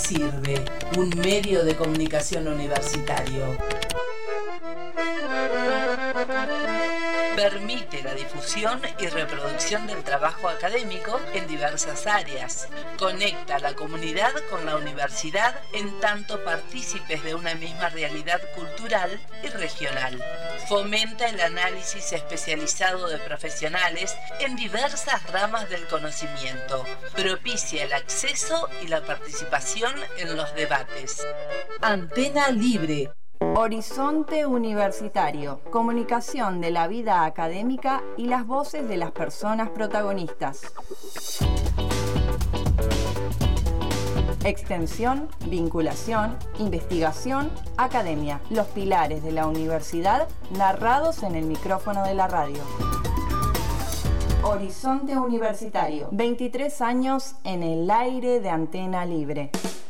Sirve, un medio de comunicación universitario. Permite la difusión y reproducción del trabajo académico en diversas áreas. Conecta a la comunidad con la universidad en tanto partícipes de una misma realidad cultural y regional. Fomenta el análisis especializado de profesionales en diversas ramas del conocimiento. Propicia el acceso y la participación en los debates. Antena Libre. Horizonte Universitario, comunicación de la vida académica y las voces de las personas protagonistas. Extensión, vinculación, investigación, academia, los pilares de la universidad narrados en el micrófono de la radio. Horizonte Universitario, 23 años en el aire de Antena Libre.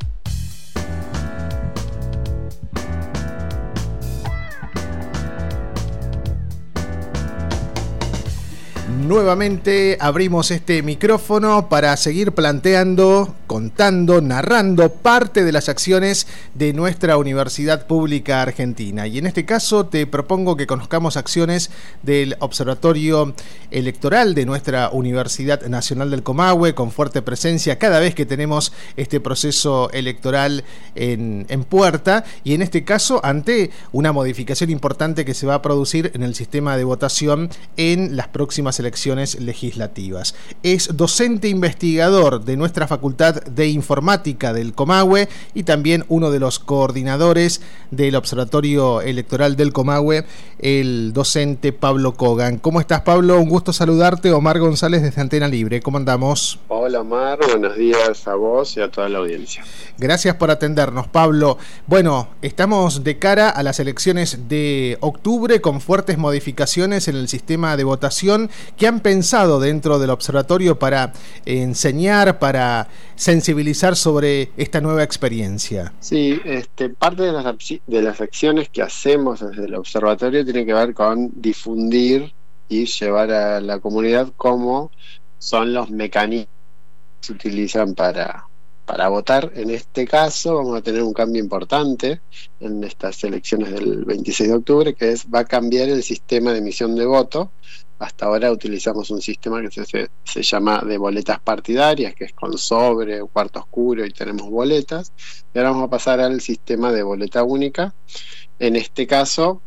Nuevamente abrimos este micrófono para seguir planteando, contando, narrando parte de las acciones de nuestra Universidad Pública Argentina. Y en este caso te propongo que conozcamos acciones del Observatorio Electoral de nuestra Universidad Nacional del Comahue, con fuerte presencia cada vez que tenemos este proceso electoral en puerta, y en este caso ante una modificación importante que se va a producir en el sistema de votación en las próximas elecciones legislativas. Es docente investigador de nuestra Facultad de Informática del Comahue y también uno de los coordinadores del Observatorio Electoral del Comahue, el docente Pablo Kogan. ¿Cómo estás, Pablo? Un gusto saludarte. Omar González desde Antena Libre. ¿Cómo andamos? Hola, Omar. Buenos días a vos y a toda la audiencia. Gracias por atendernos, Pablo. Bueno, estamos de cara a las elecciones de octubre con fuertes modificaciones en el sistema de votación. ¿Qué han pensado dentro del observatorio para enseñar, para sensibilizar sobre esta nueva experiencia? Sí, parte de las acciones que hacemos desde el observatorio tiene que ver con difundir y llevar a la comunidad cómo son los mecanismos que se utilizan para votar. En este caso vamos a tener un cambio importante en estas elecciones del 26 de octubre, que va a cambiar el sistema de emisión de voto. Hasta ahora utilizamos un sistema que se llama de boletas partidarias, que es con sobre, cuarto oscuro y tenemos boletas. Y ahora vamos a pasar al sistema de boleta única. En este caso,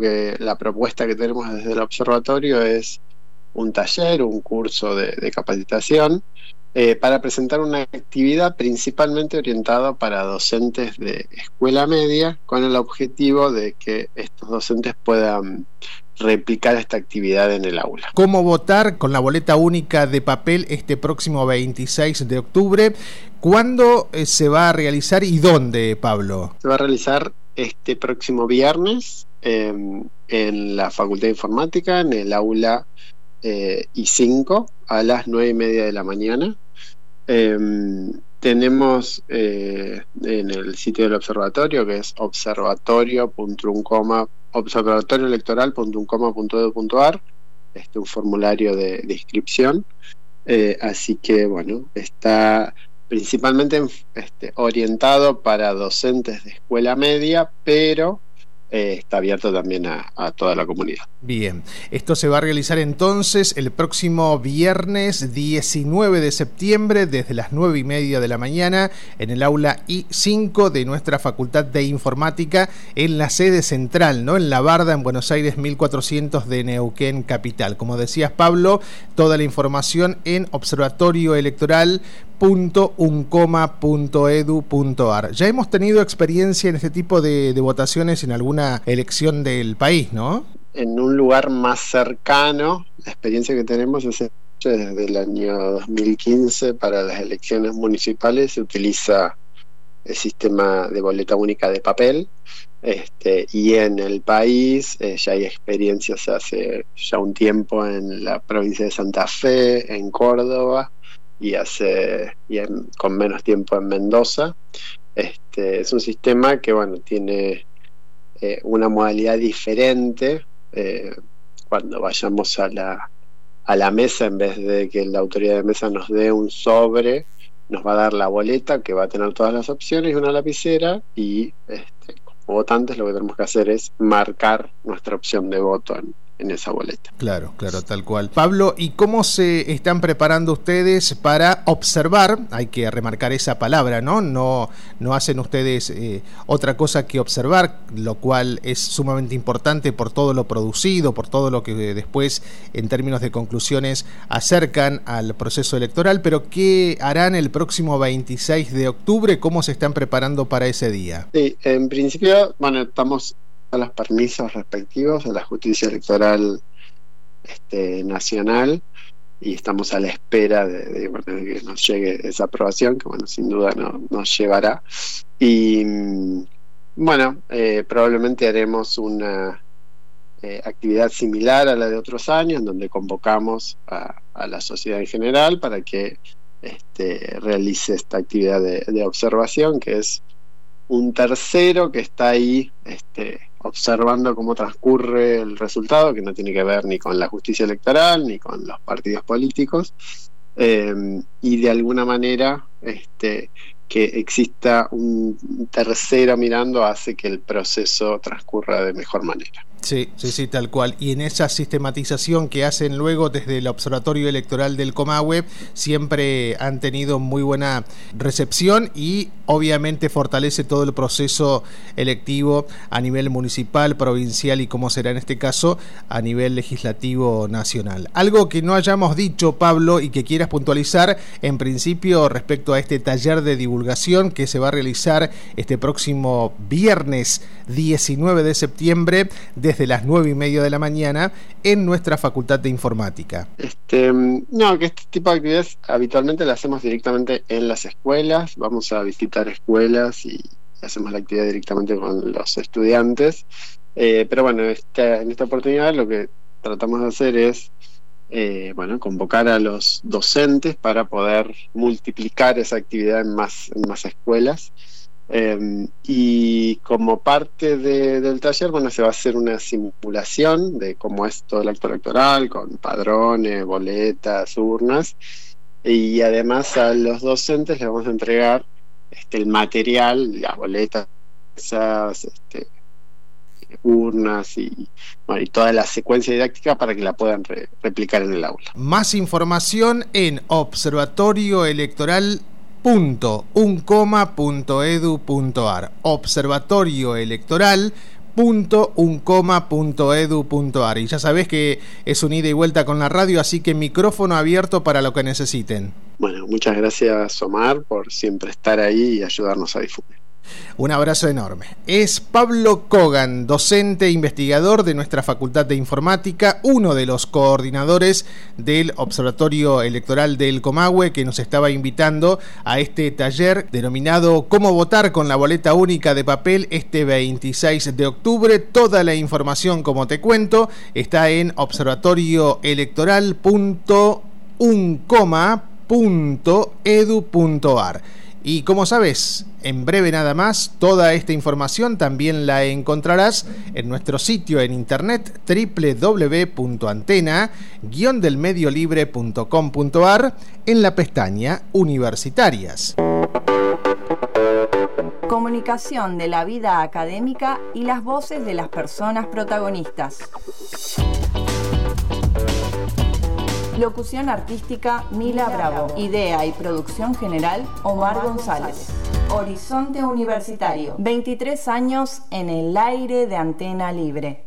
la propuesta que tenemos desde el observatorio es un taller, un curso de capacitación para presentar una actividad principalmente orientada para docentes de escuela media, con el objetivo de que estos docentes puedan replicar esta actividad en el aula. ¿Cómo votar con la boleta única de papel este próximo 26 de octubre? ¿Cuándo se va a realizar y dónde, Pablo? Se va a realizar este próximo viernes en la Facultad de Informática, en el aula I5, a las 9:30 de la mañana. Tenemos en el sitio del observatorio, que es observatorioelectoral.uncoma.edu.ar, un formulario de inscripción. Así que bueno, está principalmente orientado para docentes de escuela media, pero está abierto también a toda la comunidad. Bien, esto se va a realizar entonces el próximo viernes 19 de septiembre desde las 9:30 de la mañana en el aula I5 de nuestra Facultad de Informática, en la sede central, ¿no? En La Barda, en Buenos Aires 1400 de Neuquén capital. Como decías, Pablo, toda la información en observatorioelectoral.uncoma.edu.ar. Ya hemos tenido experiencia en este tipo de votaciones en alguna elección del país, ¿no? En un lugar más cercano, la experiencia que tenemos es desde el año 2015 para las elecciones municipales. Se utiliza el sistema de boleta única de papel, y en el país ya hay experiencias hace ya un tiempo en la provincia de Santa Fe, en Córdoba, con menos tiempo en Mendoza. Es un sistema que tiene una modalidad diferente. Cuando vayamos a la mesa, en vez de que la autoridad de mesa nos dé un sobre, nos va a dar la boleta que va a tener todas las opciones y una lapicera, y como votantes lo que tenemos que hacer es marcar nuestra opción de voto en esa boleta. Claro, tal cual. Pablo, ¿y cómo se están preparando ustedes para observar? Hay que remarcar esa palabra, ¿no? No hacen ustedes otra cosa que observar, lo cual es sumamente importante por todo lo producido, por todo lo que después, en términos de conclusiones, acercan al proceso electoral, pero ¿qué harán el próximo 26 de octubre? ¿Cómo se están preparando para ese día? Sí, en principio, estamos a los permisos respectivos de la Justicia Electoral Nacional, y estamos a la espera de que nos llegue esa aprobación, que sin duda nos llevará, y probablemente haremos una actividad similar a la de otros años, en donde convocamos a la sociedad en general para que realice esta actividad de observación, que es un tercero que está ahí observando cómo transcurre el resultado, que no tiene que ver ni con la justicia electoral ni con los partidos políticos, y de alguna manera que exista un tercero mirando hace que el proceso transcurra de mejor manera. Sí, tal cual. Y en esa sistematización que hacen luego desde el Observatorio Electoral del Comahue, siempre han tenido muy buena recepción y obviamente fortalece todo el proceso electivo a nivel municipal, provincial y, como será en este caso, a nivel legislativo nacional. Algo que no hayamos dicho, Pablo, y que quieras puntualizar en principio respecto a este taller de divulgación que se va a realizar este próximo viernes 19 de septiembre desde las 9:30 de la mañana en nuestra Facultad de Informática. Que este tipo de actividades habitualmente las hacemos directamente en las escuelas. Vamos a visitar escuelas y hacemos la actividad directamente con los estudiantes, pero en esta oportunidad lo que tratamos de hacer es convocar a los docentes para poder multiplicar esa actividad en más escuelas. Y como parte del taller, se va a hacer una simulación de cómo es todo el acto electoral, con padrones, boletas, urnas, y además a los docentes les vamos a entregar el material, las boletas, esas urnas y toda la secuencia didáctica para que la puedan replicar en el aula. Más información en observatorioelectoral.uncoma.edu.ar, observatorioelectoral.uncoma.edu.ar. Y ya sabés que es un ida y vuelta con la radio, así que micrófono abierto para lo que necesiten. Muchas gracias, Omar, por siempre estar ahí y ayudarnos a difundir. Un abrazo enorme. Es Pablo Kogan, docente e investigador de nuestra Facultad de Informática, uno de los coordinadores del Observatorio Electoral del Comahue, que nos estaba invitando a este taller denominado Cómo votar con la boleta única de papel este 26 de octubre. Toda la información, como te cuento, está en observatorioelectoral.uncoma.edu.ar. Y como sabes, en breve nada más, toda esta información también la encontrarás en nuestro sitio en internet www.antena-delmediolibre.com.ar en la pestaña Universitarias. Comunicación de la vida académica y las voces de las personas protagonistas. Locución artística, Mila Bravo. Idea y producción general, Omar González. Horizonte Universitario. 23 años en el aire de Antena Libre.